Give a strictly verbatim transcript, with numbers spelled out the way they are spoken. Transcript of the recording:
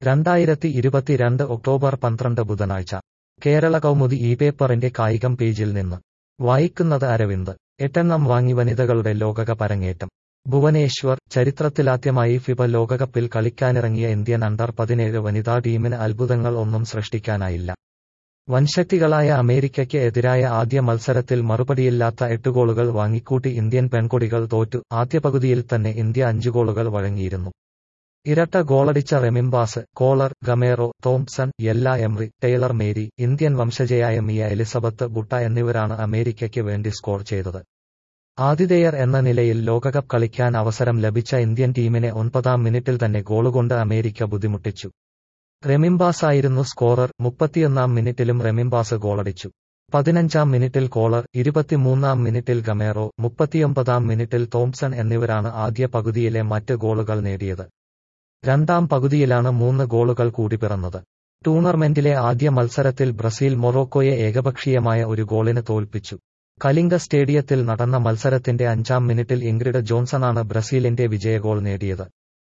രണ്ടായിരത്തി ഇരുപത്തിരണ്ട് ഒക്ടോബർ പന്ത്രണ്ട് ബുധനാഴ്ച കേരള കൗമുദി ഈ പേപ്പറിന്റെ കായികം പേജിൽ നിന്ന് വായിക്കുന്നത് അരവിന്ദ്. എട്ടെണ്ണം വാങ്ങി വനിതകളുടെ ലോകകപ്പ് അരങ്ങേറ്റം. ഭുവനേശ്വർ. ചരിത്രത്തിലാദ്യമായി ഫിഫ ലോകകപ്പിൽ കളിക്കാനിറങ്ങിയ ഇന്ത്യൻ അണ്ടർ പതിനേഴ് വനിതാ ടീമിന് അത്ഭുതങ്ങൾ ഒന്നും സൃഷ്ടിക്കാനായില്ല. വൻശക്തികളായ അമേരിക്കയ്ക്ക് എതിരായ ആദ്യ മത്സരത്തിൽ മറുപടിയില്ലാത്ത എട്ട് ഗോളുകൾ വാങ്ങിക്കൂട്ടി ഇന്ത്യൻ പെൺകൊടികൾ തോറ്റു. ആദ്യ പകുതിയിൽ തന്നെ ഇന്ത്യ അഞ്ച് ഗോളുകൾ വഴങ്ങിയിരുന്നു. ഇരട്ട ഗോളടിച്ച റെമിംബാസ്, Koller, Gamero, Thompson, Ella Emri, Taylor Mary, Indian വംശജയായ മിയ എലിസബത്ത് ബുട്ട എന്നിവരാണ് അമേരിക്കയ്ക്ക് വേണ്ടി സ്കോർ ചെയ്തത്. ആതിഥേയർ എന്ന നിലയിൽ ലോകകപ്പ് കളിക്കാൻ അവസരം ലഭിച്ച ഇന്ത്യൻ ടീമിനെ ഒൻപതാം മിനിറ്റിൽ തന്നെ ഗോളുകൊണ്ട് അമേരിക്ക ബുദ്ധിമുട്ടിച്ചു. റെമിംബാസായിരുന്നു സ്കോറർ. മുപ്പത്തിയൊന്നാം മിനിറ്റിലും റെമിംബാസ് ഗോളടിച്ചു. പതിനഞ്ചാം മിനിറ്റിൽ കോളർ, ഇരുപത്തിമൂന്നാം മിനിറ്റിൽ ഗമേറോ, മുപ്പത്തിയൊമ്പതാം മിനിറ്റിൽ തോംപ്സൺ എന്നിവരാണ് ആദ്യ പകുതിയിലെ മറ്റ് ഗോളുകൾ നേടിയത്. രണ്ടാം പകുതിയിലാണ് മൂന്ന് ഗോളുകൾ കൂടി പിറന്നത്. ടൂർണമെന്റിലെ ആദ്യ മത്സരത്തിൽ ബ്രസീൽ മൊറോക്കോയെ ഏകപക്ഷീയമായ ഒരു ഗോളിന് തോൽപ്പിച്ചു. കലിംഗ സ്റ്റേഡിയത്തിൽ നടന്ന മത്സരത്തിന്റെ അഞ്ചാം മിനിറ്റിൽ ഇംഗ്രിഡ് ജോൺസണാണ് ബ്രസീലിന്റെ വിജയഗോൾ നേടിയത്.